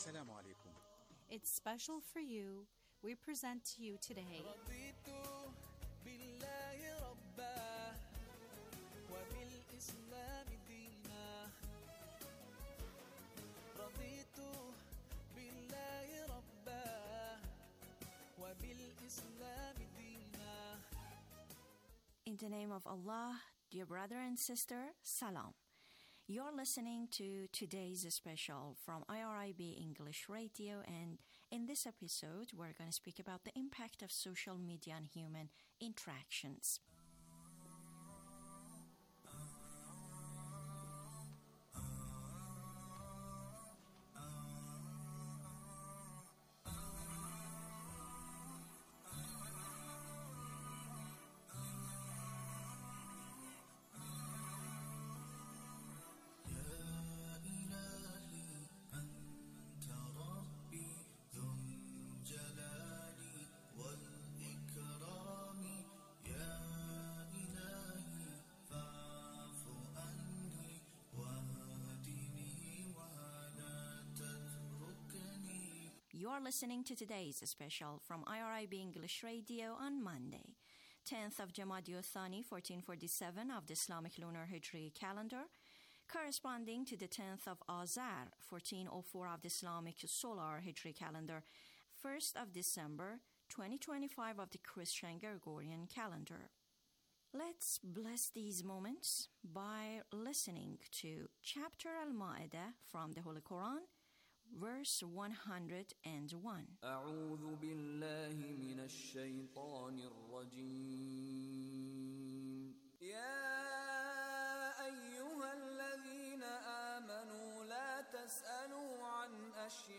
Assalamu alaikum. It's special for you. We present to you today رضيت بالله ربا وبالإسلام دينا رضيت بالله ربا وبالإسلام دينا. In the name of Allah, dear brother and sister, Salam. You're listening to today's special from IRIB English Radio, and in this episode, we're going to speak about the impact of social media on human interactions. You're listening to today's special from IRIB English Radio on Monday, 10th of Jamadi Thani, 1447 of the Islamic Lunar Hijri calendar, corresponding to the 10th of Azar, 1404 of the Islamic Solar Hijri calendar, 1st of December, 2025 of the Christian Gregorian calendar. Let's bless these moments by listening to Chapter Al-Ma'idah from the Holy Quran, verse 101. أعوذ بالله من الشيطان الرجيم. يا أيها الذين آمنوا لا تسألوا عن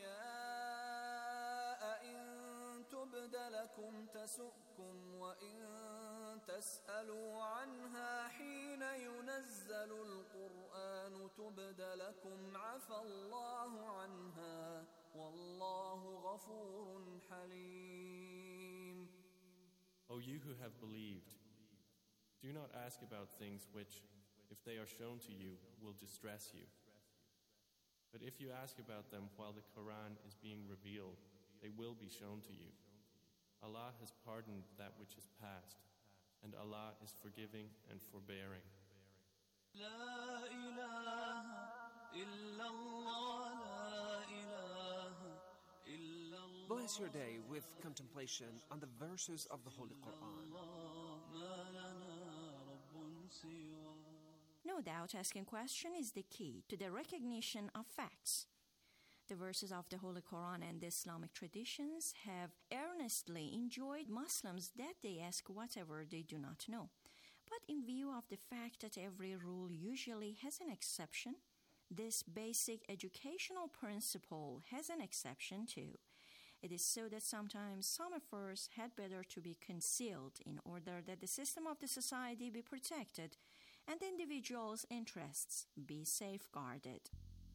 أشياء إن تبد لكم تسؤكم وإن تسألوا عنها حين ينزل القرآن تبد لكم عفى الله عنها والله غفور حليم. O you who have believed, do not ask about things which, if they are shown to you, will distress you. But if you ask about them while the Quran is being revealed, they will be shown to you. Allah has pardoned that which is past, and Allah is forgiving and forbearing. لا إله إلا الله لا إله إلا الله. Bless your day with contemplation on the verses of the Holy Quran. ما لنا رب سواه. No doubt asking question is the key to the recognition of facts. The verses of the Holy Quran and the Islamic traditions have earnestly enjoined Muslims that they ask whatever they do not know. But in view of the fact that every rule usually has an exception, this basic educational principle has an exception too. It is so that sometimes some affairs had better to be concealed in order that the system of the society be protected and the individual's interests be safeguarded.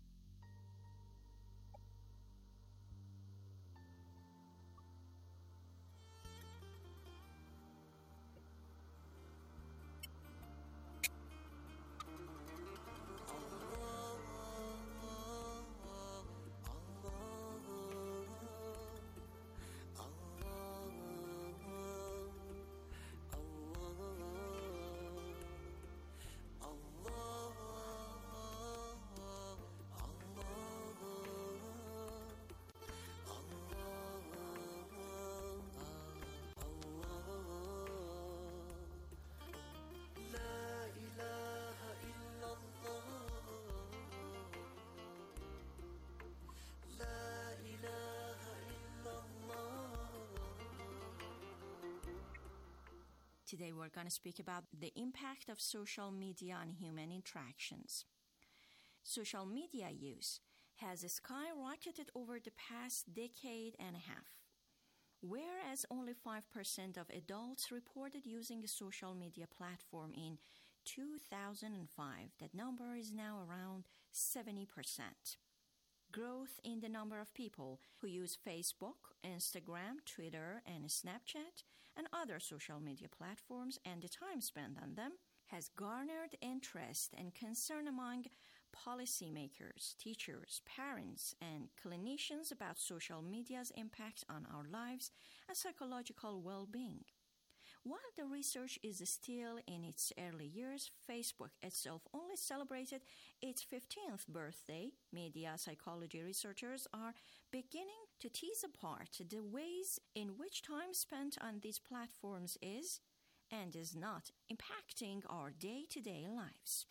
Today we're going to speak about the impact of social media on human interactions. Social media use has skyrocketed over the past decade and a half. Whereas only 5% of adults reported using a social media platform in 2005, that number is now around 70%. Growth in the number of people who use Facebook, Instagram, Twitter, and Snapchat, and other social media platforms, and the time spent on them, has garnered interest and concern among policymakers, teachers, parents, and clinicians about social media's impact on our lives and psychological well-being. While the research is still in its early years, Facebook itself only celebrated its 15th birthday. Media psychology researchers are beginning to tease apart the ways in which time spent on these platforms is and is not impacting our day-to-day lives.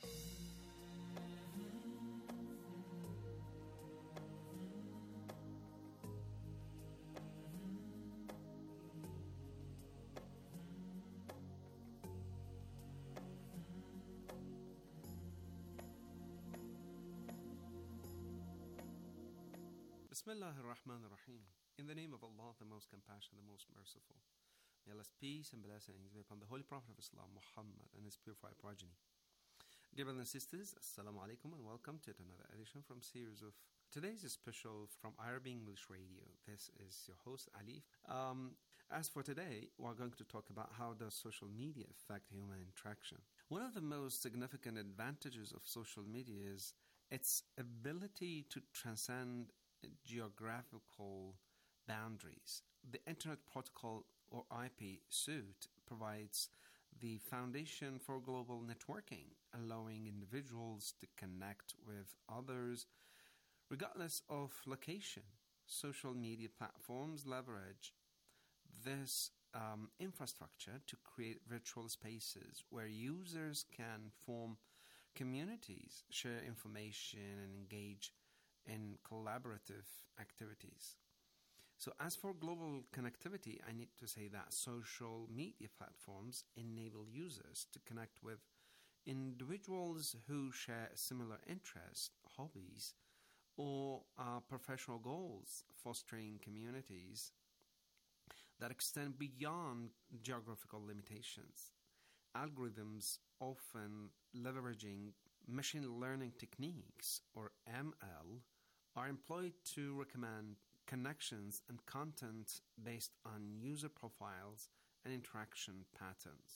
Bismillah ar-Rahman ar-Rahim. In the name of Allah, the most compassionate, the most merciful. May Allah's peace and blessings be upon the Holy Prophet of Islam, Muhammad, and his purified progeny. Dear brothers and sisters, Assalamu alaikum and welcome to another edition from series of today's special from Arabic English Radio. This is your host, Ali. As for today, we're going to talk about how does social media affect human interaction. One of the most significant advantages of social media is its ability to transcend geographical boundaries. The Internet Protocol, or IP suite, provides the foundation for global networking, allowing individuals to connect with others regardless of location. Social media platforms leverage this infrastructure to create virtual spaces where users can form communities, share information, and engage in collaborative activities. So as for global connectivity, I need to say that social media platforms enable users to connect with individuals who share similar interests, hobbies, or professional goals, fostering communities that extend beyond geographical limitations. Algorithms often leveraging machine learning techniques, or ML, are employed to recommend connections and content based on user profiles and interaction patterns.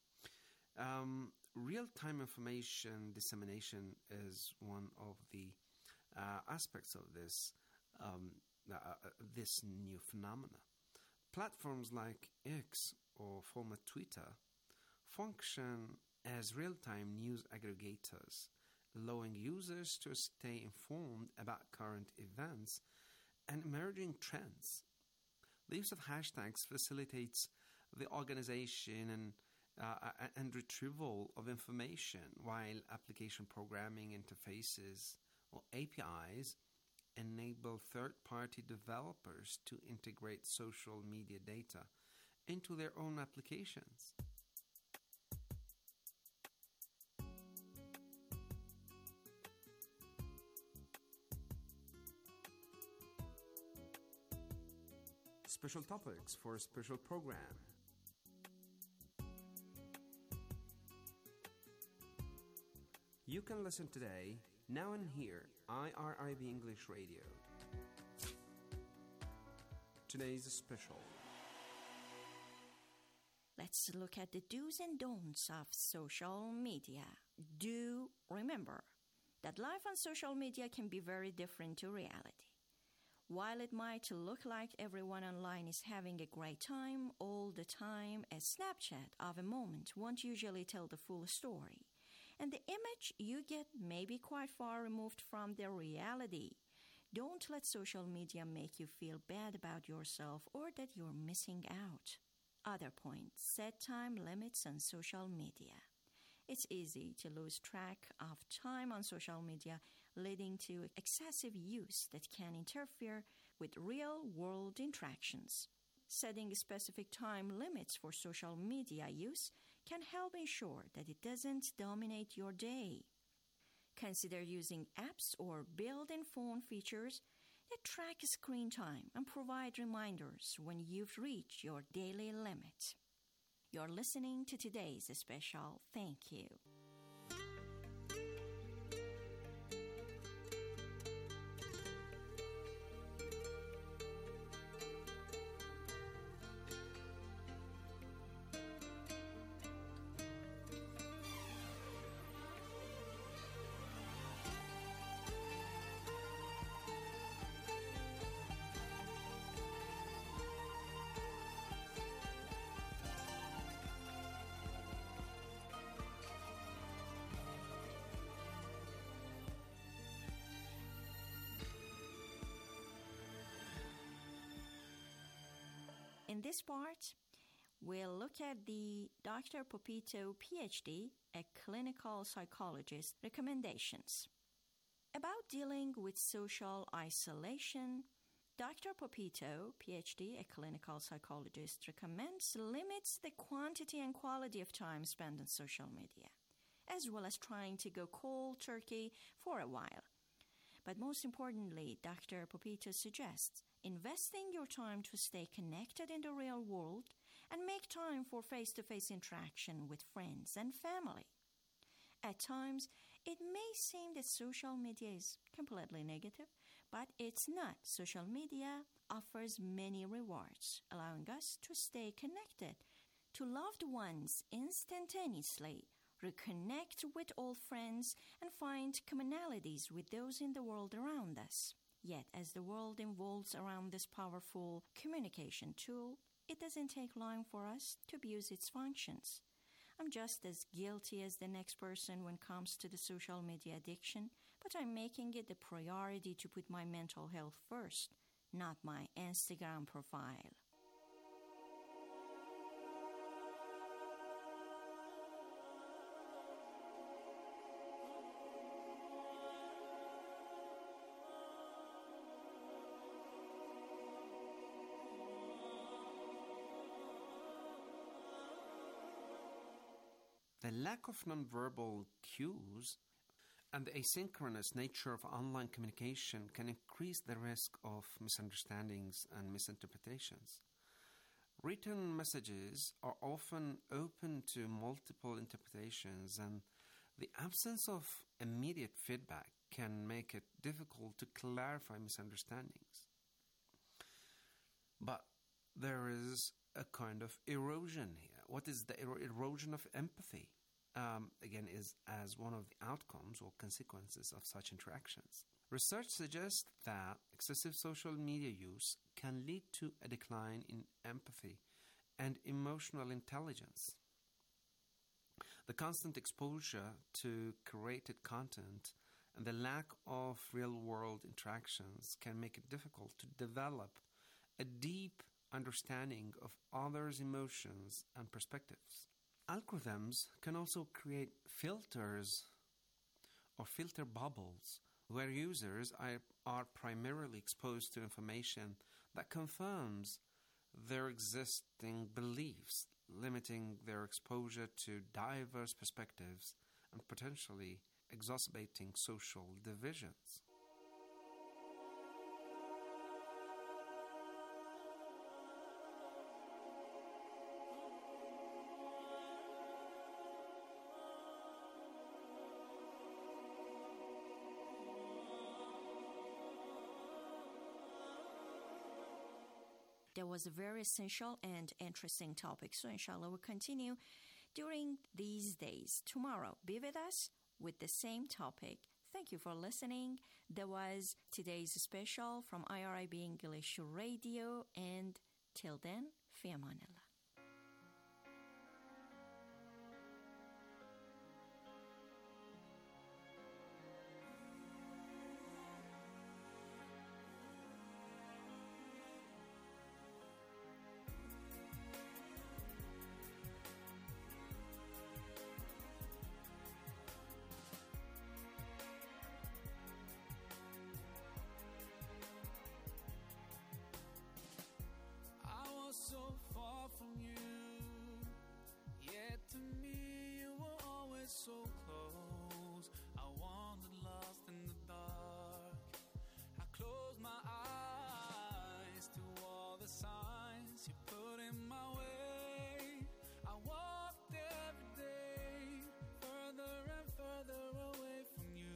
Real-time information dissemination is one of the aspects of this new phenomena. Platforms like X, or former Twitter, function as real-time news aggregators, allowing users to stay informed about current events and emerging trends. The use of hashtags facilitates the organization and retrieval of information, while application programming interfaces, or APIs, enable third-party developers to integrate social media data into their own applications. Special topics for a special program. You can listen today, now and here, IRIB English Radio. Today's special. Let's look at the do's and don'ts of social media. Do remember that life on social media can be very different to reality. While it might look like everyone online is having a great time all the time, a snapshot of a moment won't usually tell the full story. And the image you get may be quite far removed from the reality. Don't let social media make you feel bad about yourself or that you're missing out. Other point, set time limits on social media. It's easy to lose track of time on social media, leading to excessive use that can interfere with real-world interactions. Setting specific time limits for social media use can help ensure that it doesn't dominate your day. Consider using apps or built-in phone features that track screen time and provide reminders when you've reached your daily limit. You're listening to today's special Thank You. In this part, we'll look at the Dr. Popito, PhD, a clinical psychologist, recommendations. About dealing with social isolation, Dr. Popito, PhD, a clinical psychologist, recommends limits the quantity and quality of time spent on social media, as well as trying to go cold turkey for a while. But most importantly, Dr. Popito suggests investing your time to stay connected in the real world and make time for face-to-face interaction with friends and family. At times, it may seem that social media is completely negative, but it's not. Social media offers many rewards, allowing us to stay connected to loved ones instantaneously, reconnect with old friends, and find commonalities with those in the world around us. Yet, as the world evolves around this powerful communication tool, it doesn't take long for us to abuse its functions. I'm just as guilty as the next person when it comes to the social media addiction, but I'm making it a priority to put my mental health first, not my Instagram profile. The lack of nonverbal cues and the asynchronous nature of online communication can increase the risk of misunderstandings and misinterpretations. Written messages are often open to multiple interpretations, and the absence of immediate feedback can make it difficult to clarify misunderstandings. But there is a kind of erosion here. What is the erosion of empathy? Again, is as one of the outcomes or consequences of such interactions. Research suggests that excessive social media use can lead to a decline in empathy and emotional intelligence. The constant exposure to curated content and the lack of real-world interactions can make it difficult to develop a deep understanding of others' emotions and perspectives. Algorithms can also create filters or filter bubbles where users are primarily exposed to information that confirms their existing beliefs, limiting their exposure to diverse perspectives and potentially exacerbating social divisions. That was a very essential and interesting topic. So inshallah, we'll continue during these days. Tomorrow, be with us with the same topic. Thank you for listening. That was today's special from IRIB English Radio. And till then, fi amanillah. So far from you, yet to me you were always so close. I wandered lost in the dark. I closed my eyes to all the signs you put in my way. I walked every day further and further away from you.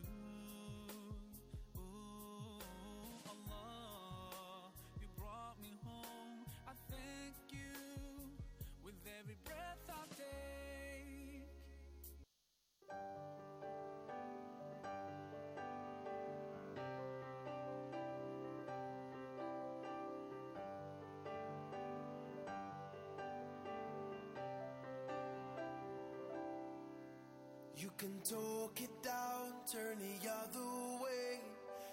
Ooh, Allah, you brought me home. I thank you with every breath I take. You can talk it down, turn the other way.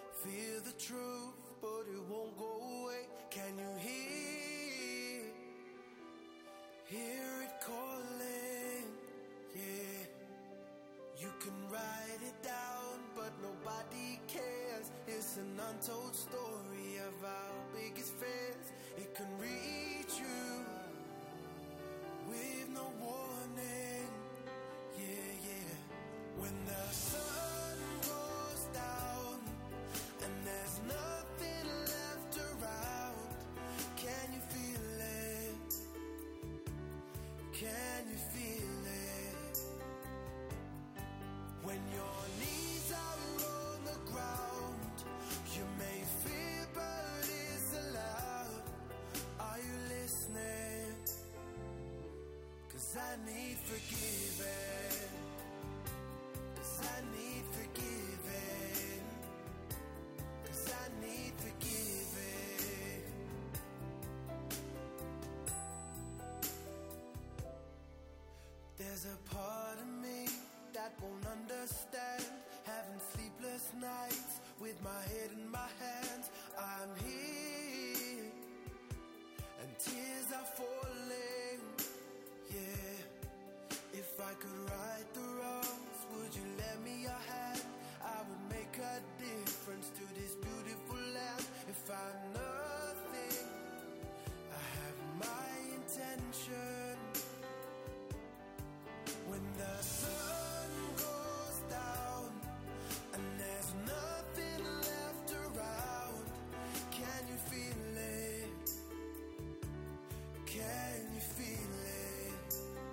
Feel the truth, but it won't go away. Can you hear untold story of our biggest fears. It can reach you with no warning. Yeah, yeah. When the sun goes down and there's nothing left around, can you feel it? Can you feel it? When your knees are on the ground, you may fear but it's allowed. Are you listening? 'Cause I need forgiving. 'Cause I need forgiving. 'Cause I need forgiving. There's a part of me that won't understand, having sleepless nights with my head in my hands. I'm here and tears are falling. Yeah, if I could right the wrongs, would you lend me your hand? I would make a difference to this beautiful land. If I'm nothing, I have my intention. When the sun goes down and there's nothing left around, can you feel it? Can you feel it?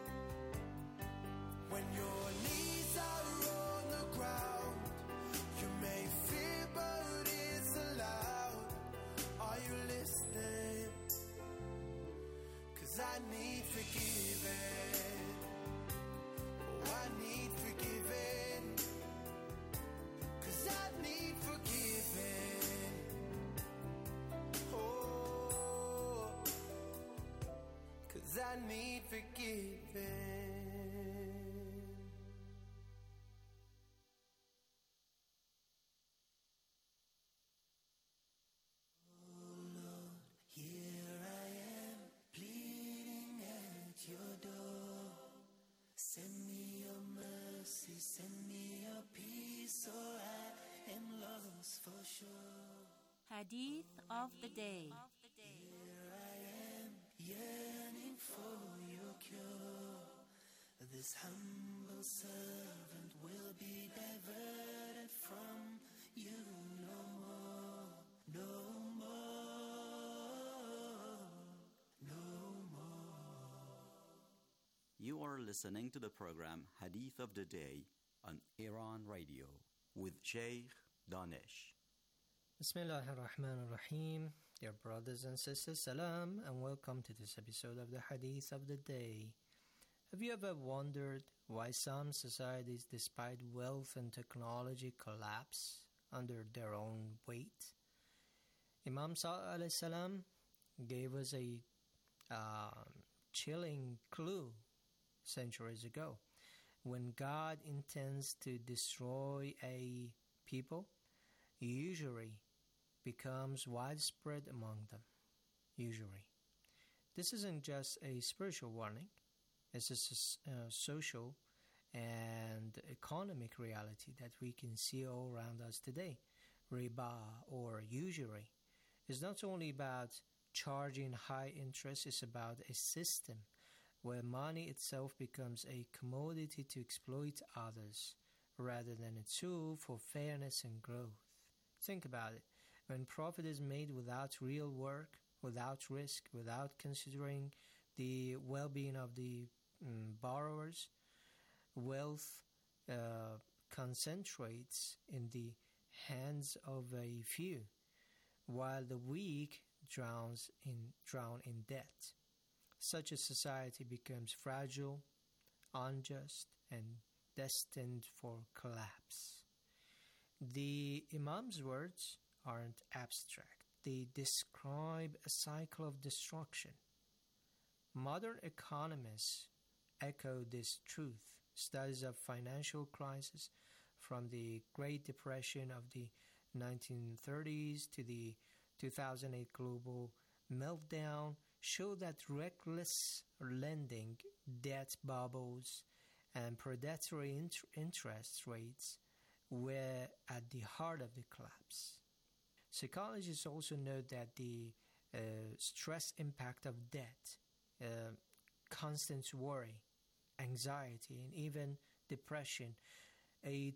When your knees are on the ground, you may fear but it's allowed. Are you listening? 'Cause I need forgiving. Oh, I need forgiving. 'Cause I need forgiving. Oh, 'cause I need forgiving. Oh Lord, here I am, pleading at your door. Send me your mercy, send me your peace, or I am lost for sure. Hadith of the day. Here I am, yearning for your cure. This humble servant will be diverted from you no more, no more, no more. You are listening to the program Hadith of the Day on Iran Radio with Sheikh Danish. Bismillah ar-Rahman ar-Rahim. Dear brothers and sisters, salam and welcome to this episode of the Hadith of the Day. Have you ever wondered why some societies, despite wealth and technology, collapse under their own weight? Imam Salih alayhi salam gave us a chilling clue centuries ago. When God intends to destroy a people, usury becomes widespread among them. Usury. This isn't just a spiritual warning. It's a social and economic reality that we can see all around us today. Riba, or usury, is not only about charging high interest, it's about a system where money itself becomes a commodity to exploit others rather than a tool for fairness and growth. Think about it. When profit is made without real work, without risk, without considering the well-being of the borrowers, wealth concentrates in the hands of a few, while the weak drown in debt. Such a society becomes fragile, unjust, and destined for collapse. The Imam's words aren't abstract. They describe a cycle of destruction. Modern economists echo this truth. Studies of financial crisis from the Great Depression of the 1930s to the 2008 global meltdown show that reckless lending, debt bubbles, and predatory interest rates were at the heart of the collapse. Psychologists also note that the stress impact of debt, constant worry, anxiety, and even depression. A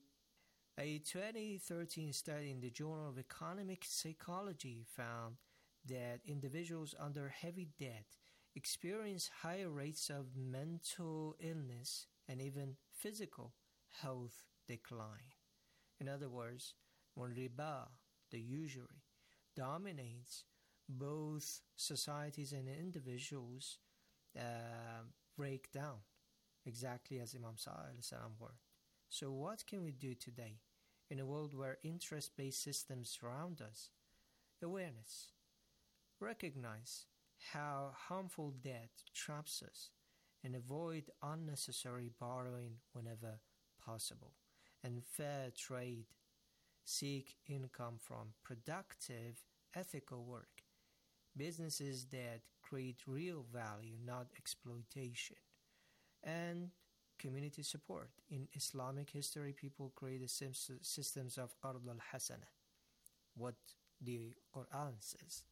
2013 study in the Journal of Economic Psychology found that individuals under heavy debt experience higher rates of mental illness and even physical health decline. In other words, when riba, the usury, dominates, both societies and individuals break down, exactly as Imam Sallallahu word. So what can we do today in a world where interest-based systems surround us? Awareness. Recognize how harmful debt traps us and avoid unnecessary borrowing whenever possible. And fair trade. Seek income from productive, ethical work. Businesses that create real value, not exploitation. And community support. In Islamic history, people created systems of qard al-hasana, what the Quran says.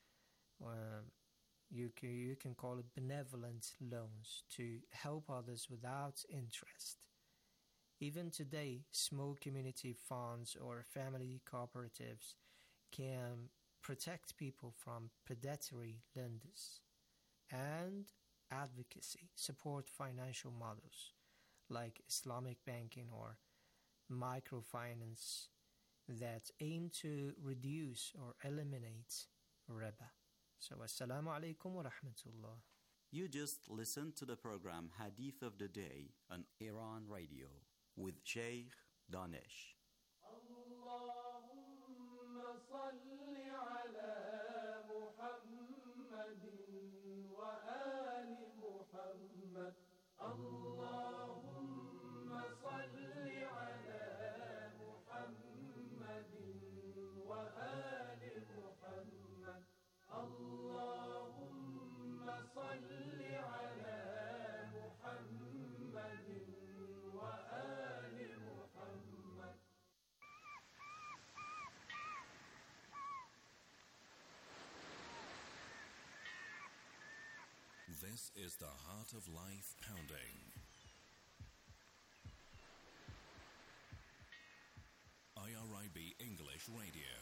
You can call it benevolent loans to help others without interest. Even today, small community funds or family cooperatives can protect people from predatory lenders. And advocacy, support financial models like Islamic banking or microfinance that aim to reduce or eliminate riba. So, assalamu alaikum wa rahmatullah. You just listened to the program Hadith of the Day on Iran Radio with Sheikh Danish. Allahumma salli ala Muhammadin wa ali Muhammad. Allahumma salli ala Muhammadin wa ali Muhammad. Allahumma salli ala Muhammadin wa ali Muhammad. This is the Heart of Life Pounding. IRIB English Radio.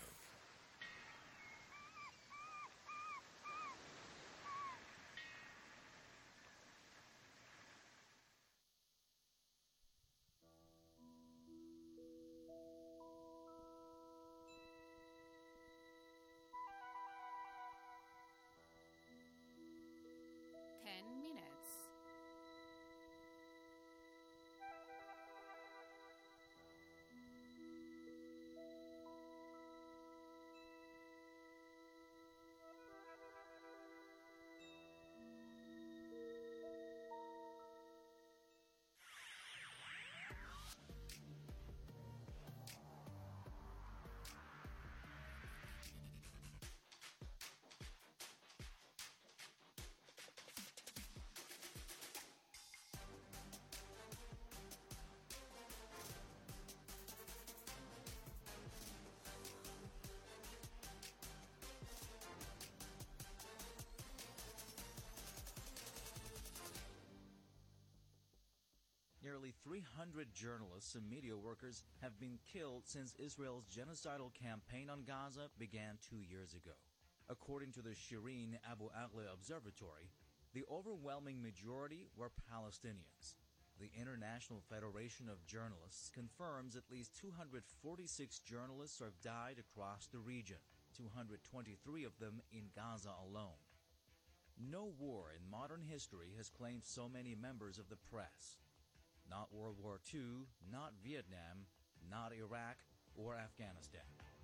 Nearly 300 journalists and media workers have been killed since Israel's genocidal campaign on Gaza began 2 years ago. According to the Shireen Abu Aghla Observatory, the overwhelming majority were Palestinians. The International Federation of Journalists confirms at least 246 journalists have died across the region, 223 of them in Gaza alone. No war in modern history has claimed so many members of the press. Not World War II, not Vietnam, not Iraq, or Afghanistan.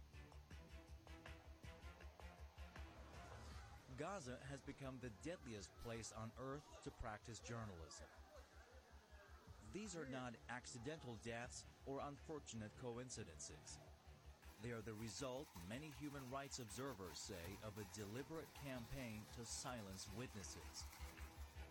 Gaza has become the deadliest place on earth to practice journalism. These are not accidental deaths or unfortunate coincidences. They are the result, many human rights observers say, of a deliberate campaign to silence witnesses.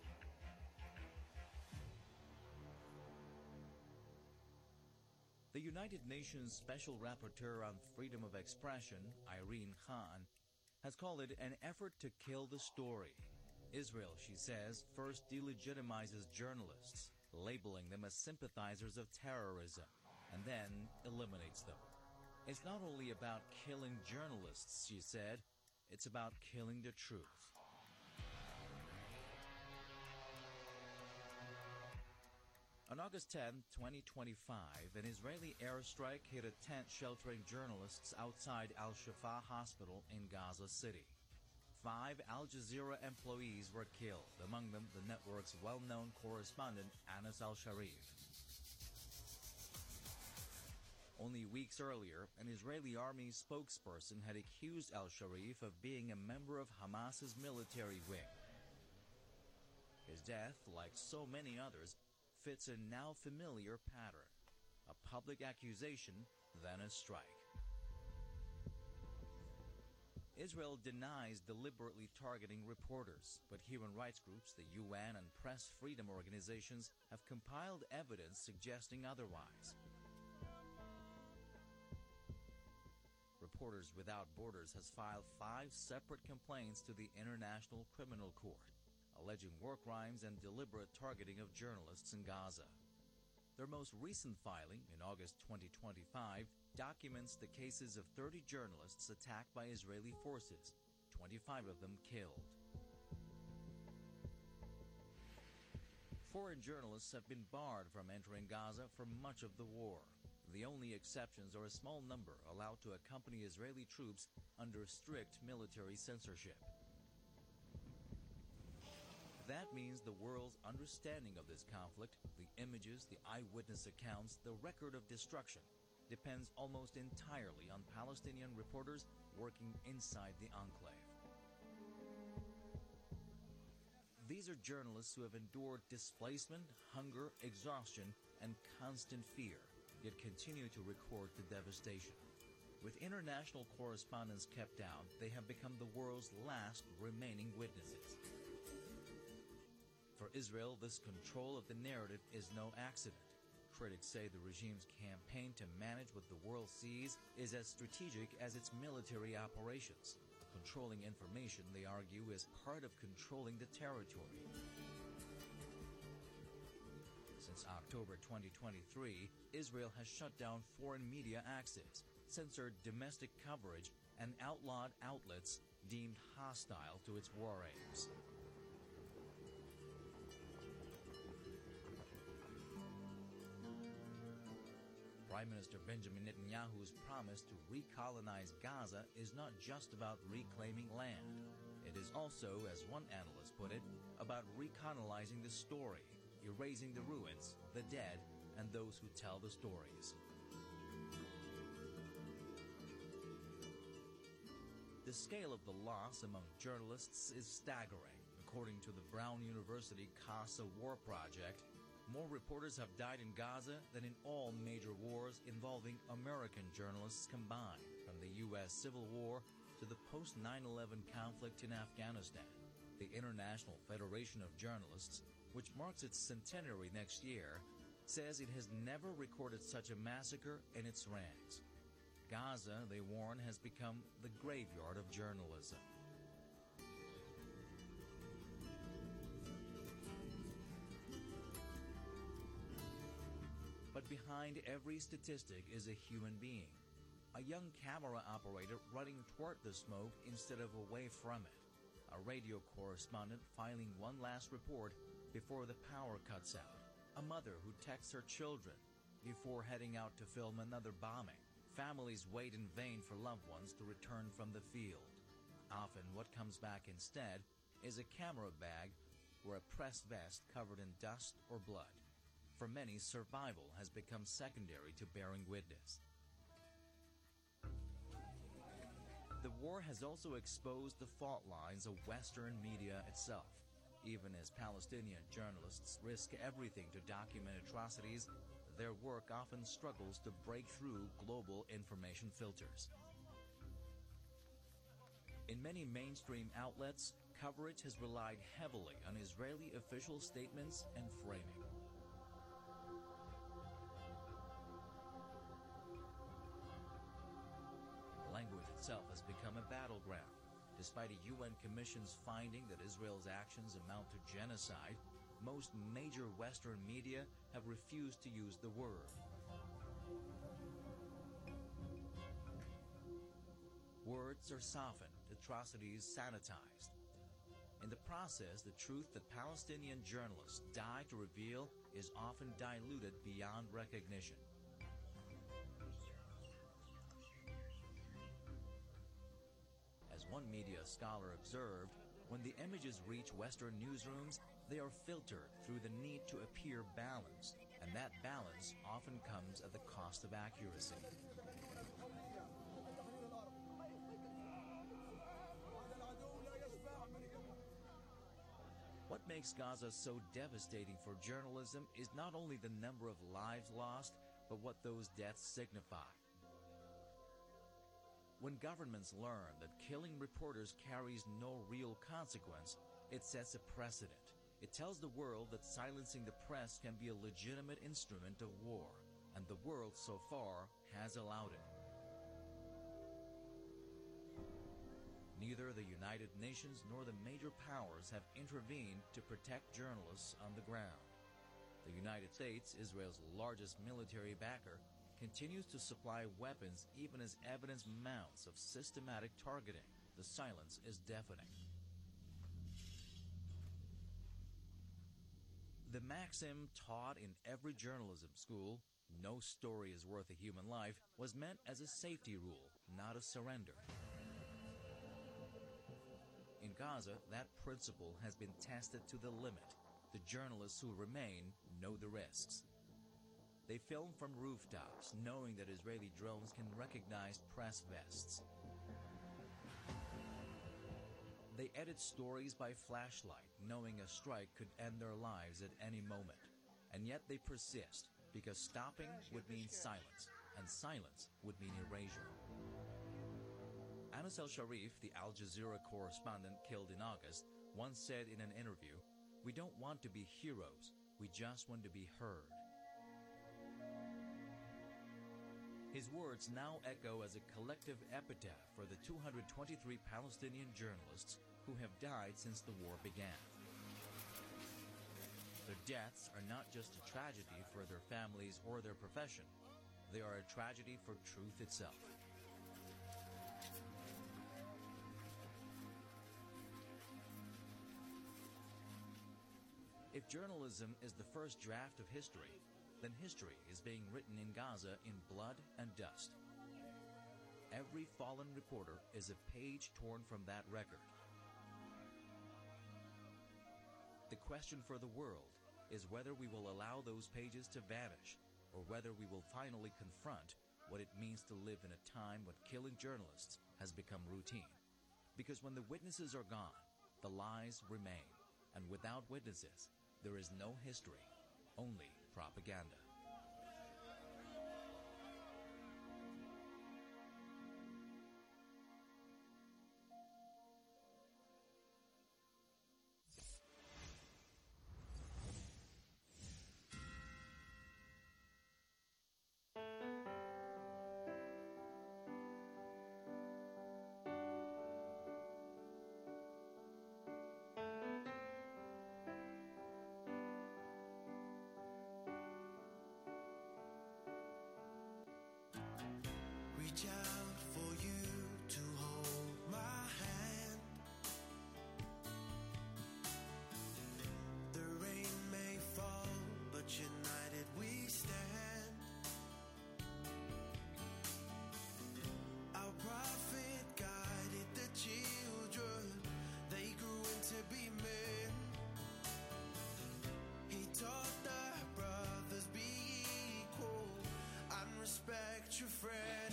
The United Nations Special Rapporteur on Freedom of Expression, Irene Khan, has called it an effort to kill the story. Israel, she says, first delegitimizes journalists, labeling them as sympathizers of terrorism, and then eliminates them. It's not only about killing journalists, she said, it's about killing the truth. On August 10, 2025, an Israeli airstrike hit a tent sheltering journalists outside Al-Shifa Hospital in Gaza City. 5 Al Jazeera employees were killed, among them the network's well-known correspondent Anas Al-Sharif. Only weeks earlier, an Israeli army spokesperson had accused Al-Sharif of being a member of Hamas's military wing. His death, like so many others, fits a now familiar pattern: a public accusation, then a strike. Israel denies deliberately targeting reporters, but human rights groups, the UN, and press freedom organizations have compiled evidence suggesting otherwise. Reporters Without Borders has filed 5 separate complaints to the International Criminal Court, alleging war crimes and deliberate targeting of journalists in Gaza. Their most recent filing, in August 2025, documents the cases of 30 journalists attacked by Israeli forces, 25 of them killed. Foreign journalists have been barred from entering Gaza for much of the war. The only exceptions are a small number allowed to accompany Israeli troops under strict military censorship. That means the world's understanding of this conflict, the images, the eyewitness accounts, the record of destruction, depends almost entirely on Palestinian reporters working inside the enclave. These are journalists who have endured displacement, hunger, exhaustion, and constant fear, yet continue to record the devastation. With international correspondents kept out, they have become the world's last remaining witnesses. For Israel, this control of the narrative is no accident. Critics say the regime's campaign to manage what the world sees is as strategic as its military operations. Controlling information, they argue, is part of controlling the territory. Since October 2023, Israel has shut down foreign media access, censored domestic coverage, and outlawed outlets deemed hostile to its war aims. Prime Minister Benjamin Netanyahu's promise to recolonize Gaza is not just about reclaiming land. It is also, as one analyst put it, about recolonizing the story, erasing the ruins, the dead, and those who tell the stories. The scale of the loss among journalists is staggering. According to the Brown University CASA War Project, more reporters have died in Gaza than in all major wars involving American journalists combined, from the U.S. Civil War to the post-9/11 conflict in Afghanistan. The International Federation of Journalists, which marks its centenary next year, says it has never recorded such a massacre in its ranks. Gaza, they warn, has become the graveyard of journalism. But behind every statistic is a human being, a young camera operator running toward the smoke instead of away from it, a radio correspondent filing one last report before the power cuts out, a mother who texts her children before heading out to film another bombing. Families wait in vain for loved ones to return from the field. Often what comes back instead is a camera bag or a press vest covered in dust or blood. For many, survival has become secondary to bearing witness. The war has also exposed the fault lines of Western media itself. Even as Palestinian journalists risk everything to document atrocities, their work often struggles to break through global information filters. In many mainstream outlets, coverage has relied heavily on Israeli official statements and framing. itself has become a battleground. Despite a UN Commission's finding that Israel's actions amount to genocide, most major Western media have refused to use the word. Words are softened, atrocities sanitized. In the process, the truth that Palestinian journalists died to reveal is often diluted beyond recognition. As one media scholar observed, when the images reach Western newsrooms, they are filtered through the need to appear balanced, and that balance often comes at the cost of accuracy. What makes Gaza so devastating for journalism is not only the number of lives lost, but what those deaths signify. When governments learn that killing reporters carries no real consequence, it sets a precedent. It tells the world that silencing the press can be a legitimate instrument of war, and the world so far has allowed it. Neither the United Nations nor the major powers have intervened to protect journalists on the ground. The United States, Israel's largest military backer, continues to supply weapons even as evidence mounts of systematic targeting. The silence is deafening. The maxim taught in every journalism school, "No story is worth a human life," was meant as a safety rule, not a surrender. In Gaza, that principle has been tested to the limit. The journalists who remain know the risks. They film from rooftops, knowing that Israeli drones can recognize press vests. They edit stories by flashlight, knowing a strike could end their lives at any moment. And yet they persist, because stopping would mean silence, and silence would mean erasure. Anas al-Sharif, the Al Jazeera correspondent killed in August, once said in an interview, "We don't want to be heroes, we just want to be heard." His words now echo as a collective epitaph for the 223 Palestinian journalists who have died since the war began. Their deaths are not just a tragedy for their families or their profession, they are a tragedy for truth itself. If journalism is the first draft of history, then history is being written in Gaza in blood and dust. Every fallen reporter is a page torn from that record. The question for the world is whether we will allow those pages to vanish, or whether we will finally confront what it means to live in a time when killing journalists has become routine. Because when the witnesses are gone, the lies remain, and without witnesses, there is no history, only propaganda. Reach out for you to hold my hand. The rain may fall, but united we stand. Our prophet guided the children, they grew into be men. He taught the brothers be equal and respect your friend.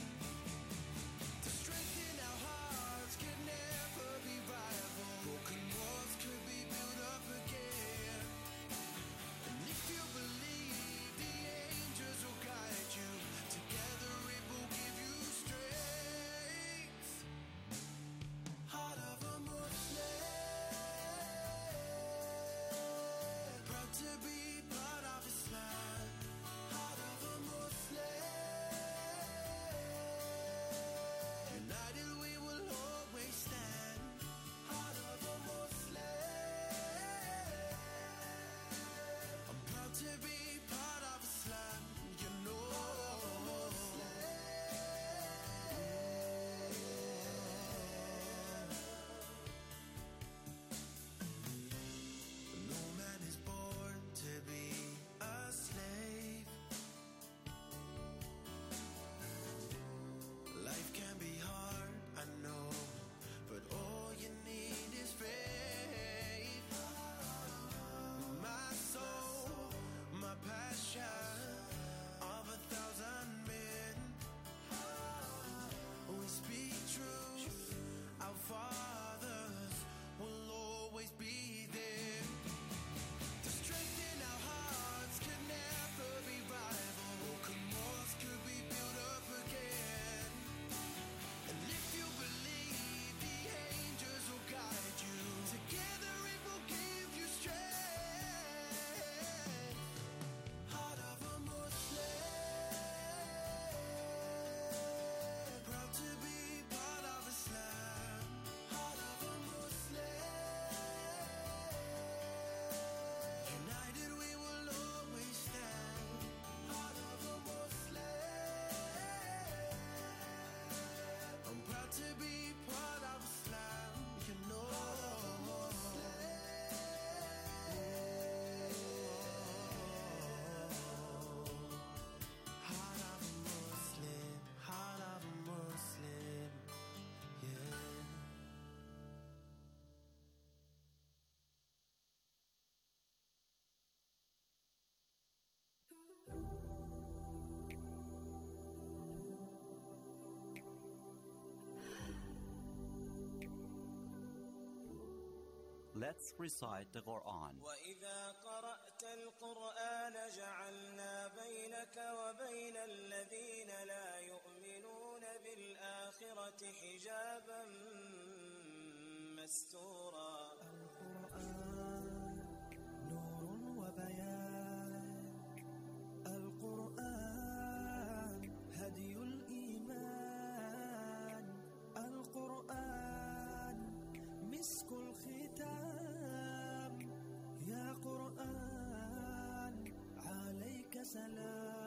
Let's recite the Quran. وإذا قرأت القرآن جعلنا بينك وبين الذين لا يؤمنون بالآخرة حجابا مستورا. القرآن نور وبيان، القرآن هدي الإيمان، القرآن مسك الختام، يا قرآن عليك سلام.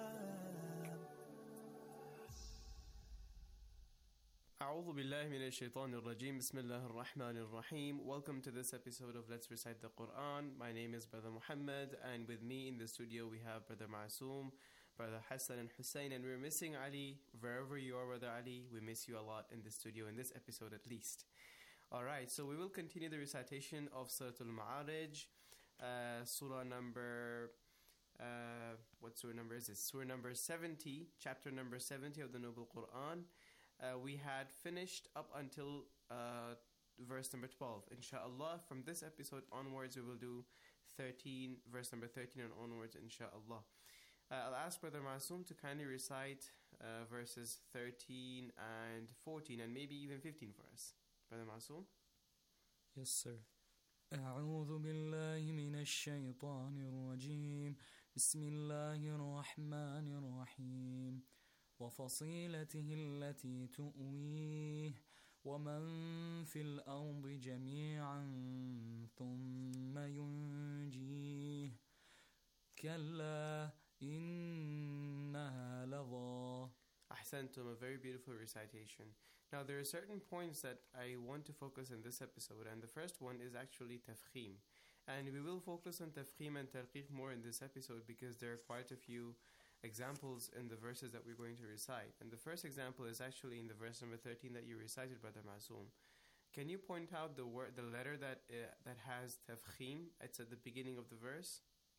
أعوذ بالله من الشيطان الرجيم. بسم الله الرحمن الرحيم. Welcome to this episode of Let's Recite the Quran. My name is Brother Muhammad, and with me in the studio we have Brother Masoom, Brother Hassan and Hussein, and we're missing Ali. Wherever you are, Brother Ali, we miss you a lot in the studio, in this episode at least. Alright, so we will continue the recitation of Surah Al-Ma'arij, Surah number... what surah number is it? Surah number 70, chapter number 70 of the Noble Quran. We had finished up until verse number 12. Inshallah, from this episode onwards, we will do verse number 13 and onwards, inshallah. I'll ask Brother Masoom to kindly recite verses 13 and 14 and maybe even 15 for us. Brother Masoom? Yes, sir. أعوذ بالله من الشيطان الرجيم. بسم الله الرحمن الرحيم. وفصيلته التي تؤويه ومن في الأرض جميعا ثم ينجيه كلا إنها لظى. Ahsantum, a very beautiful recitation. Now there are certain points that I want to focus on this episode, and the first one is actually tafkhim. And we will focus on tafkhim and tarqiq more in this episode because there are quite a few examples in the verses that we're going to recite. And the first example is actually in the verse number 13 that you recited, Brother Masoom. Can you point out the letter that has tafkhim? It's at the beginning of the verse.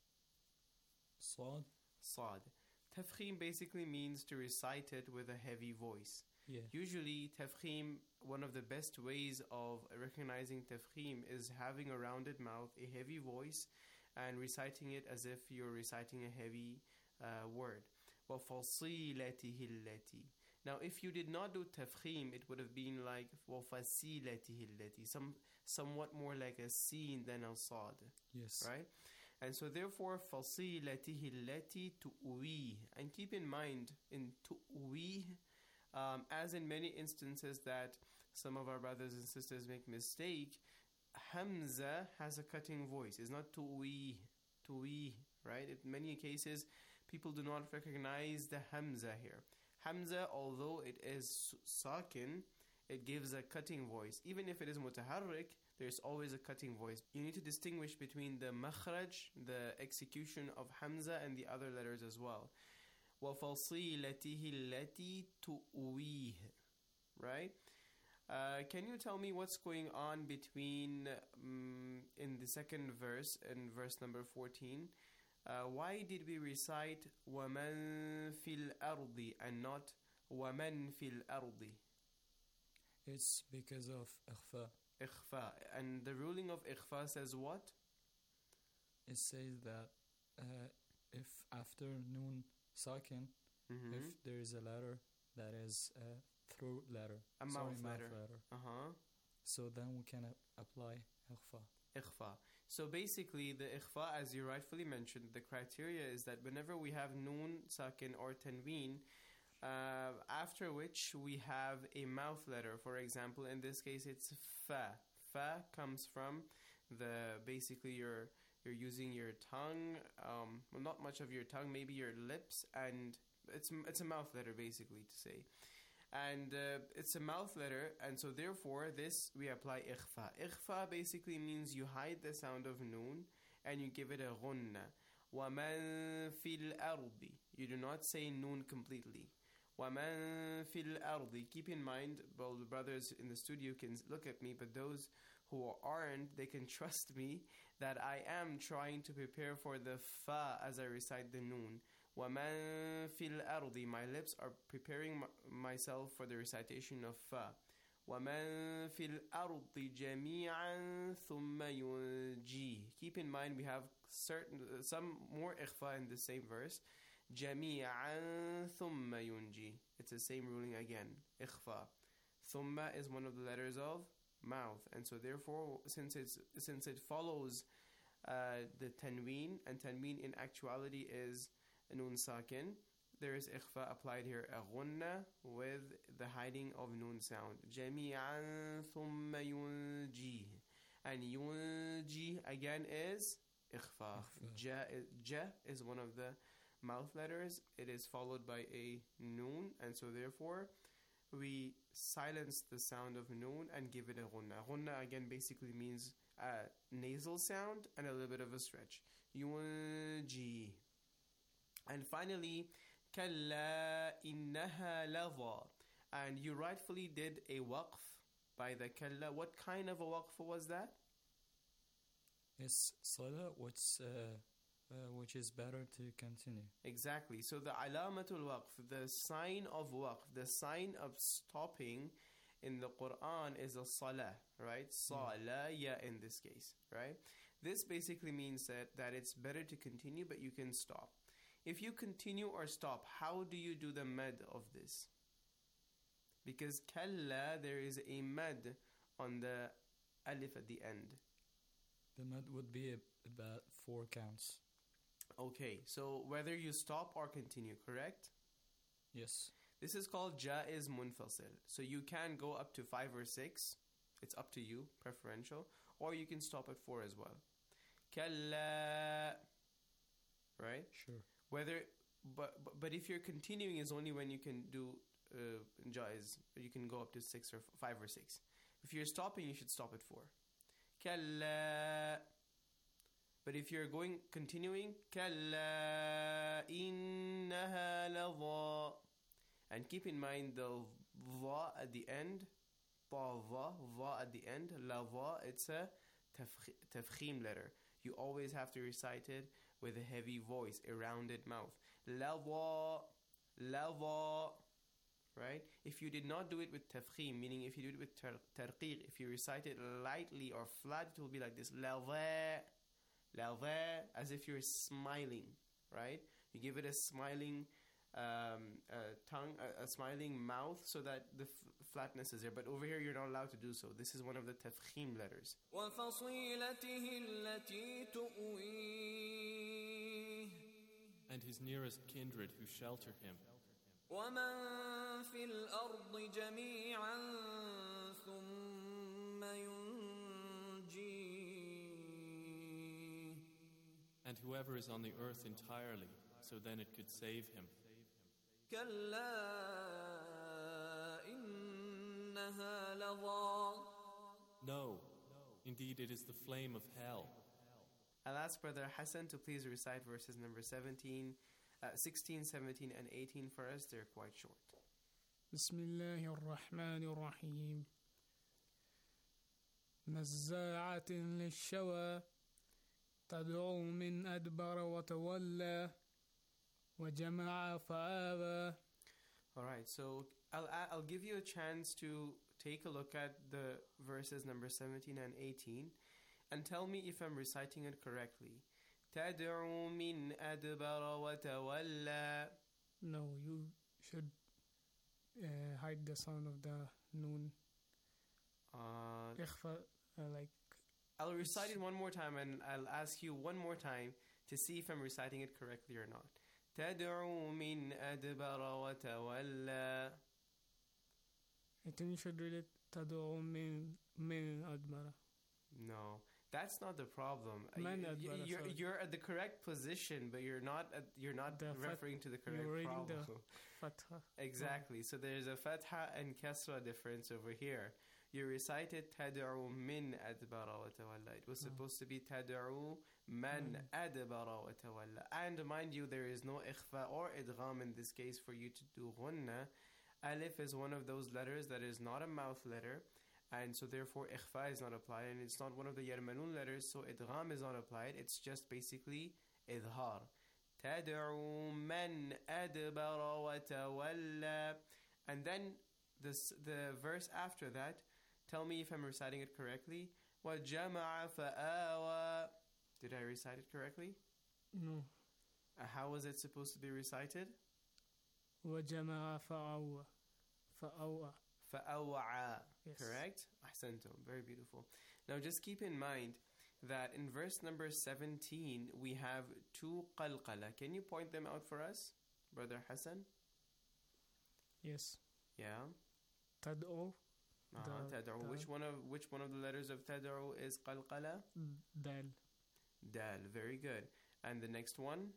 Sad. Sad. Tafkhim basically means to recite it with a heavy voice. Yeah. Usually tafkhim, one of the best ways of recognizing tafkhim is having a rounded mouth, a heavy voice, and reciting it as if you're reciting a heavy word. وَفَصِيلَتِهِ الَّتِي. Now if you did not do tafkhim, it would have been like وَفَصِيلَتِهِ الَّتِي, somewhat more like a sin than a sad. Yes. Right? And so therefore فَصِيلَتِهِ الَّتِي تُؤْوِيهِ. And keep in mind, in تُؤْوِيهِ, as in many instances that some of our brothers and sisters make mistake, Hamza has a cutting voice. It's not tuwi, right? In many cases, people do not recognize the Hamza here. Hamza, although it is sakin, it gives a cutting voice. Even if it is mutaharrik, there's always a cutting voice. You need to distinguish between the makhraj, the execution of Hamza, and the other letters as well. وَفَصِيلَتِهِ الَّتِي تُؤْوِيهِ. Right? Can you tell me what's going on between in the second verse, in verse number 14? Why did we recite وَمَن فِي الْأَرْضِ and not وَمَن فِي الْأَرْضِ? It's because of ikhfa. Ikhfa. And the ruling of ikhfa says what? It says that if after noon sakin, if there is a letter that is a throat letter, a mouth letter. So then we can apply ikhfa. Ikhfa. So basically the ikhfa, as you rightfully mentioned, the criteria is that whenever we have noon, sakin or tanween, after which we have a mouth letter. For example, in this case it's fa. Fa comes from basically you're using your tongue, well, not much of your tongue, maybe your lips, and it's a mouth letter basically to say. And it's a mouth letter, and so therefore this we apply ikhfa. Ikhfa basically means you hide the sound of noon and you give it a ghunna. وَمَن فِي الْأَرْضِ. You do not say noon completely. وَمَن فِي الْأَرْضِ. Keep in mind, well, the brothers in the studio can look at me, but those who aren't, they can trust me that I am trying to prepare for the fa as I recite the noon. وَمَن فِي الْأَرْضِ. My lips are preparing myself for the recitation of fa. وَمَن فِي الْأَرْضِ جَمِيعًا ثُمَّ يُنْجِيهِ. Keep in mind we have some more ikhfa in the same verse. جَمِيعًا ثُمَّ يُنْجِيهِ. It's the same ruling again. Ikhfa. Thumma is one of the letters of mouth, and so therefore since it follows the tanween, and tanween in actuality is nun sakin, there is ikhfa applied here, a ghunna with the hiding of nun sound. Jami'an thumma yunji, and yunji again is ikhfa. Ja is one of the mouth letters. It is followed by a nun, and so therefore we silence the sound of noon and give it a ghunna. Ghunna again basically means a nasal sound and a little bit of a stretch. Yunji. And finally, kalla innaha lava. And you rightfully did a waqf by the kalla. What kind of a waqf was that? It's salah, which is better to continue. Exactly. So the alamatul waqf, the sign of waqf, the sign of stopping in the Quran is a salah, right? Salaya in this case, right? This basically means that it's better to continue, but you can stop. If you continue or stop, how do you do the mad of this? Because kalla, there is a mad on the alif at the end. The mad would be about 4 counts. Okay, so whether you stop or continue, correct? Yes. This is called jaiz munfasil. So you can go up to 5 or 6. It's up to you, preferential. Or you can stop at 4 as well. Kalla. Right? Sure. But if you're continuing is only when you can do jaiz. You can go up to 6 or 5 or 6. If you're stopping, you should stop at 4. Kalla. But if you're continuing, kalla innaha lava. And keep in mind the va at the end, va at the end, lava, it's a tafkhim letter. You always have to recite it with a heavy voice, a rounded mouth. Lava, right? If you did not do it with tafkhim, meaning if you do it with tarqiq, if you recite it lightly or flat, it will be like this, lava, as if you're smiling, right? You give it a smiling tongue, a smiling mouth, so that the flatness is there. But over here, you're not allowed to do so. This is one of the tafkhim letters. And his nearest kindred who shelter him. وَمَن فِي الْأَرْضِ جَمِيعًا ثُمَّ يُنْجِيهِ. And whoever is on the earth entirely, so then it could save him. كَلَّا إِنَّهَا لَظَى. No, indeed it is the flame of hell. I'll ask Brother Hassan to please recite verses number 16, 17, and 18 for us. They're quite short. بسم الله الرحمن الرحيم نزاعة للشوى تدعو من أدبر وتولى وجمع فآوى. Alright, so I'll give you a chance to take a look at the verses number 17 and 18 and tell me if I'm reciting it correctly. تدعو من أدبر وتولى. No, you should hide the sound of the noon. I'll recite it one more time and I'll ask you one more time to see if I'm reciting it correctly or not. تدعو من أدبر وتولى. I think you should read it تدعو من أدبر. No, that's not the problem. You're at the correct position, but you're not referring to the correct you're reading problem. The fatha. Exactly. So there's a fatha and kasra difference over here. You recited تدعو من أدبر وتولى. It was supposed to be تدعو من أدبر وتولى. And mind you, there is no ikhfa or idgham in this case for you to do ghunna. Alif is one of those letters that is not a mouth letter, and so therefore ikhfa is not applied, and it's not one of the yarmalun letters, so idgham is not applied. It's just basically idhar. تدعو من أدبر وتولى. And then the verse after that, tell me if I'm reciting it correctly. وَجَمَعَ فَآوَى. Did I recite it correctly? No. How was it supposed to be recited? وَجَمَعَ فَأَوْعَى. فَأَوْعَى. Yes. Correct? Ahsantum. Very beautiful. Now just keep in mind that in verse number 17 we have two qalqala. Can you point them out for us, Brother Hassan? Yes. Yeah. تدعو. تدعو. Which one of the letters of tad'u is qalqala? Dal. Dal. Very good. And the next one?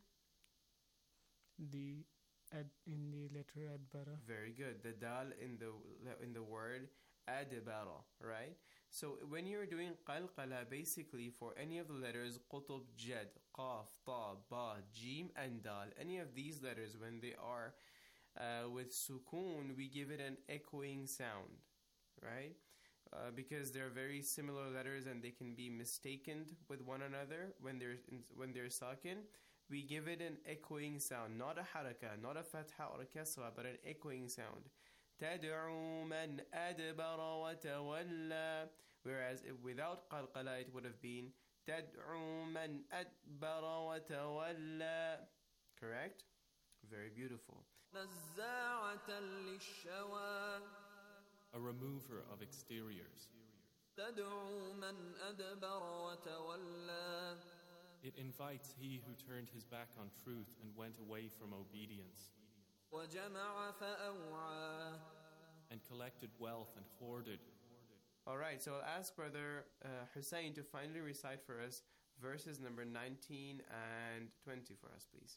In the letter adbara. Very good. The dal in the word adbara, right? So when you're doing qalqala, basically for any of the letters qutub, jad, qaf, ta, ba, jim, and dal, any of these letters, when they are with sukoon, we give it an echoing sound, right? Because they're very similar letters and they can be mistaken with one another when they're sakin. We give it an echoing sound, not a haraka, not a fatha or a kasra, but an echoing sound. تَدْعُو مَنْ أَدْبَرَ وَتَوَلَّى. Whereas without qalqala it would have been تَدْعُو مَنْ أَدْبَرَ وَتَوَلَّى. Correct? Very beautiful. نَزَّاعَةً لِلشَّوَى. A remover of exteriors. تَدْعُو مَنْ أَدْبَرَ وَتَوَلَّى. It invites he who turned his back on truth and went away from obedience. وَجَمَعَ فَأَوْعَى. And collected wealth and hoarded. Alright, so I'll ask Brother Hussein to finally recite for us verses number 19 and 20 for us, please.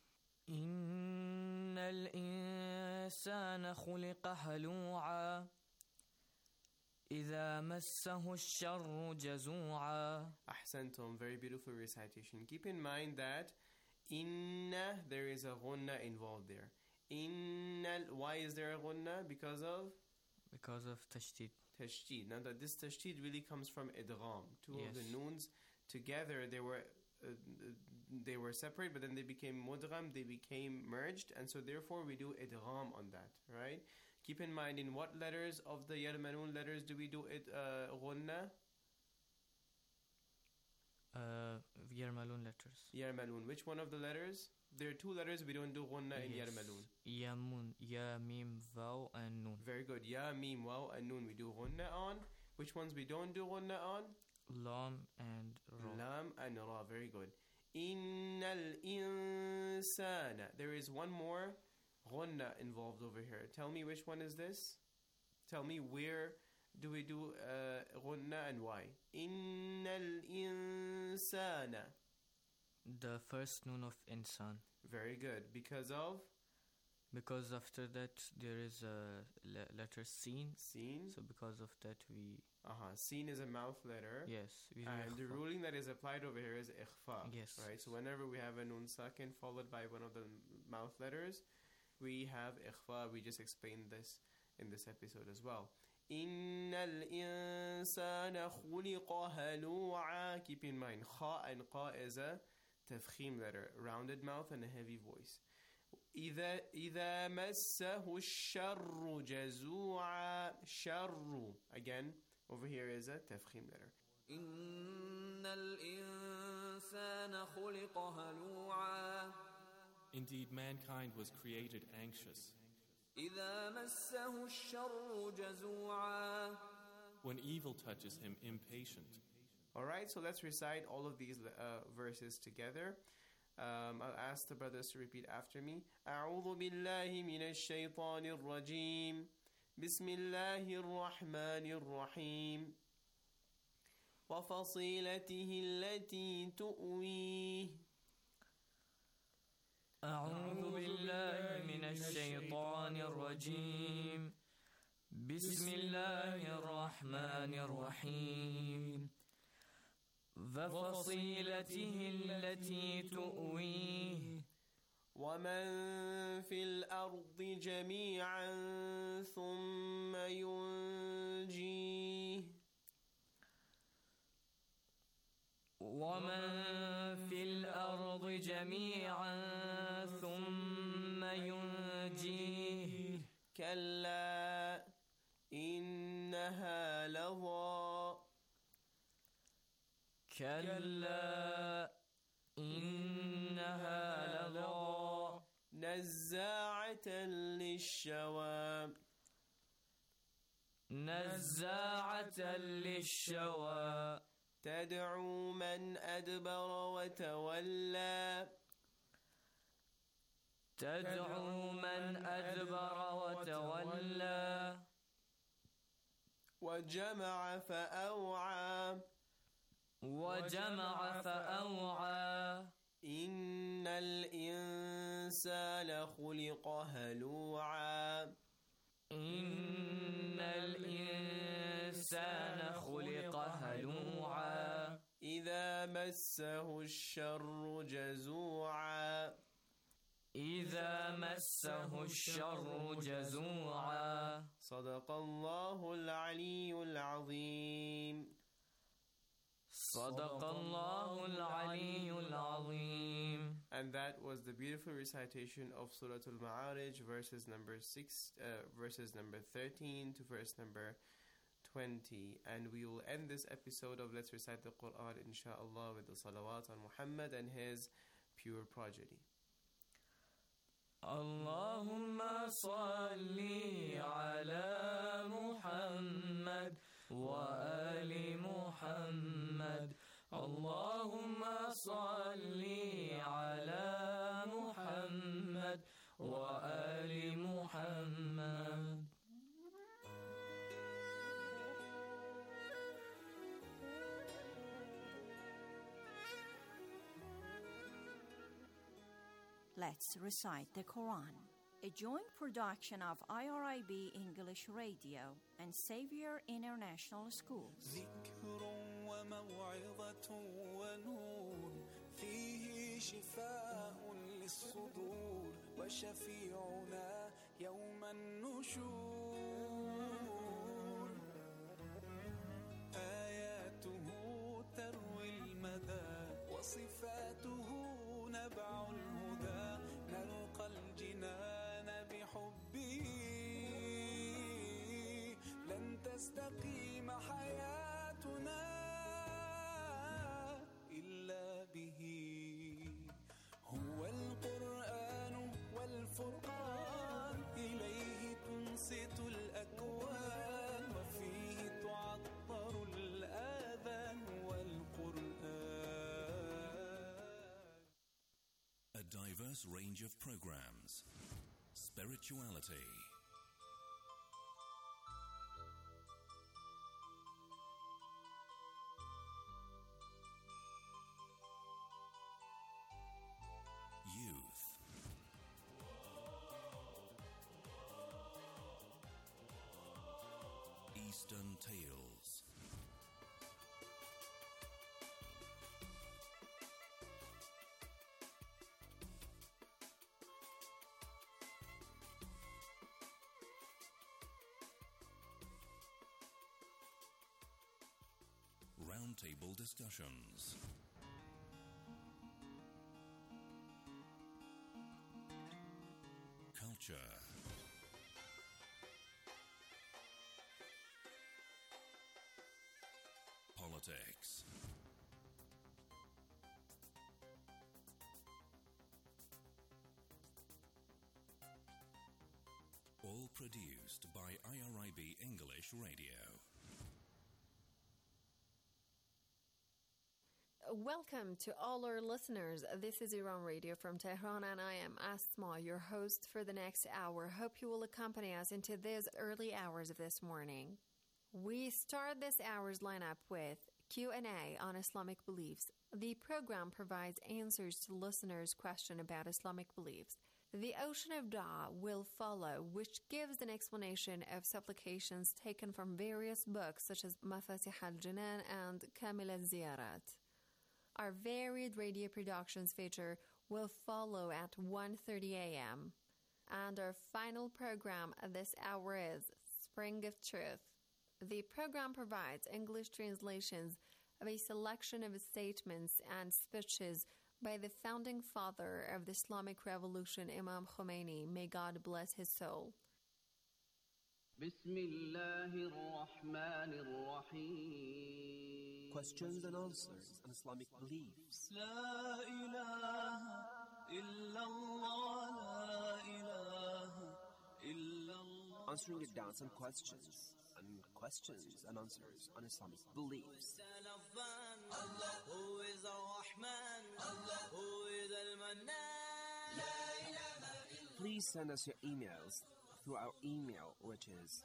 إِنَّ الْإِنسَانَ خُلِقَ هَلُوعًا إِذَا مَسَّهُ الشَّرُّ جَزُوعًا. Ahsantum, very beautiful recitation. Keep in mind that inna, there is a ghunna involved there. Why is there a ghunna? Because of tashdid. Tashdid. Now that this tashdid really comes from idgham. Two of the noons together, they were separate, but then they became mudgham, they became merged, and so therefore we do idgham on that, right? Keep in mind, in what letters of the yarmalun letters do we do it ghunna? Yarmalun letters. Yarmalun. Which one of the letters? There are two letters we don't do ghunna in yarmalun. Yamun, ya, mim, vaw, and nun. Very good. Ya, mim, waw, and nun we do ghunna on. Which ones we don't do ghunna on? Lam and ra. Lam and ra. Very good. Innal insana. There is one more ghunna involved over here. Tell me which one is this? Tell me where do we do ghunna and why? Innal insana. The first noon of insan. Very good. Because after that there is a letter sin. Sin. So because of that we... Sin is a mouth letter. Yes. And the ruling that is applied over here is ikhfa. Yes. Right? So whenever we have a nun sakin followed by one of the mouth letters, we have ikhfa. We just explained this in this episode as well. Innal insana khuliqa halu'a. Keep in mind, kha and qa is a tafkhim letter, rounded mouth and a heavy voice. إذا مسه الشر جزوعا. شر. Again, over here is a tafkhim letter. إن الإنسان خلق هلوعا. Indeed, mankind was created anxious. إذا مسه الشر جزوعا. When evil touches him, impatient. Alright, so let's recite all of these verses together. I'll ask the brothers to repeat after me. أعوذ بالله من الشيطان الرجيم. بسم الله الرحمن الرحيم. وفصيلته التي تؤويه. أعوذ بالله من الشيطان الرجيم. بسم الله الرحمن الرحيم. وفصيلته التي تؤويه. ومن في الأرض جميعا ثم ينجيه. ومن في الأرض جميعا ثم ينجيه. كلا. إنها لظى كلا إنها لظى نزاعة للشوى نزاعة للشوى تدعو من أدبر وتولى تدعو من أدبر وتولى وجمع فأوعى وجمع فأوعى إن الإنسان خلق هلوعا إن الإنسان خلق هلوعا إذا مسه الشر جزوعا إذا مسه الشر جزوعا صدق الله العلي العظيم صدق الله العلي العظيم. And that was the beautiful recitation of Surah Al-Ma'arij, verses number 13 to verse number 20. And we will end this episode of Let's Recite the Quran, inshallah, with the salawat on Muhammad and his pure progeny. Allahumma salli ala Muhammad wa ali Muhammad. Allahumma salli ala Muhammad wa ali Muhammad. Let's Recite the Quran, a joint production of IRIB English Radio and Xavier International School. ذكر وموعظة ونور فيه شفاء للصدور وشفيعنا يوم النشور آياته تروي المدى وصفاته نبع الهدى نلقى الجنان بحبه لن تستقيم حياتنا إلا به هو القرآن والفرقان إليه تنصت الأكوان وفيه تعطر الآذان والقرآن. A diverse range of programs, spirituality, youth, Eastern tales, roundtable discussions, culture, politics, all produced by IRIB English Radio. Welcome to all our listeners. This is Iran Radio from Tehran, and I am Asma, your host for the next hour. Hope you will accompany us into these early hours of this morning. We start this hour's lineup with Q&A on Islamic beliefs. The program provides answers to listeners' questions about Islamic beliefs. The Ocean of Dua will follow, which gives an explanation of supplications taken from various books such as Mafatih al-Jinan and Kamil al-Ziyarat. Our varied radio productions feature will follow at 1:30 a.m. And our final program at this hour is Spring of Truth. The program provides English translations of a selection of statements and speeches by the founding father of the Islamic Revolution, Imam Khomeini. May God bless his soul. بسم الله الرحمن الرحيم. Questions and answers on Islamic beliefs. لا إله إلا الله لا إله إلا الله. Answering your doubts and questions and answers on Islamic beliefs. Allah who is Ar-Rahman, Allah who is Al-Mannan. Please send us your emails through our email, which is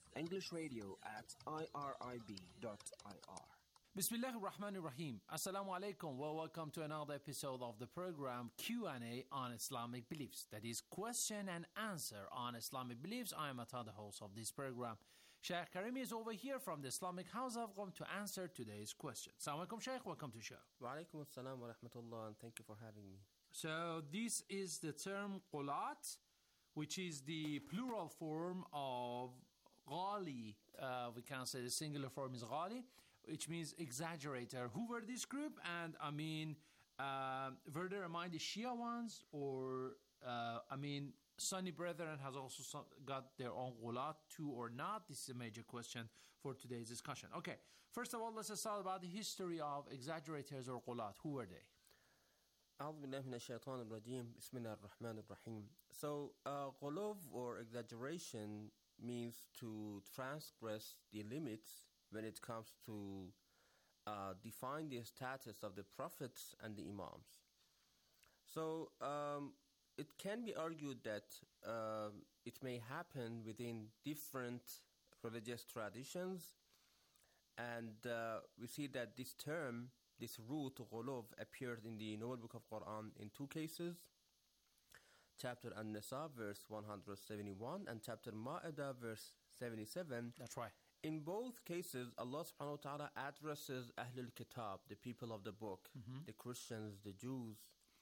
englishradio@irib.ir. Bismillah ar-Rahman ar-Rahim. Assalamu alaikum. Well, welcome to another episode of the program Q&A on Islamic beliefs. That is question and answer on Islamic beliefs. I am Ata, the host of this program. Sheikh Karimi is over here from the Islamic House of Qom to answer today's question. Assalamu alaikum, Sheikh. Welcome to the show. Wa alaikum assalam wa rahmatullah, and thank you for having me. So this is the term qulat, which is the plural form of ghali. We can say the singular form is ghali, which means exaggerator. Who were this group? And were they among the Shia ones, or Sunni Brethren has also got their own ghulat too or not? This is a major question for today's discussion. Okay, first of all, let's start about the history of exaggerators or ghulat. Who were they? أعوذ بالله من الشيطان الرجيم. بسم الله الرحمن الرحيم. So, غلو or exaggeration means to transgress the limits when it comes to define the status of the prophets and the imams. So, it can be argued that it may happen within different religious traditions, and we see that this term, this root ghuluv, appeared in the Noble Book of Quran in two cases. Chapter An-Nisa, verse 171, and chapter Ma'idah, verse 77. That's right. In both cases, Allah subhanahu wa ta'ala addresses Ahlul Kitab, the people of the book, the Christians, the Jews,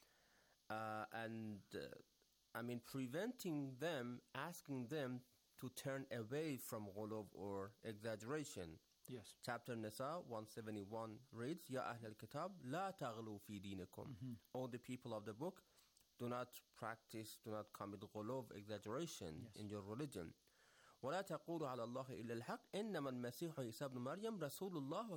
preventing them, asking them to turn away from ghuluv or exaggeration. Yes. Chapter Nisa 171 reads, Ya Ahl al-Kitab, la taghlu fi dinikum. All the people of the book, do not commit ghuluv, exaggeration in your religion. ولا تقولوا على الله إلا الحق إنما المسيح عيسى ابن مريم رسول الله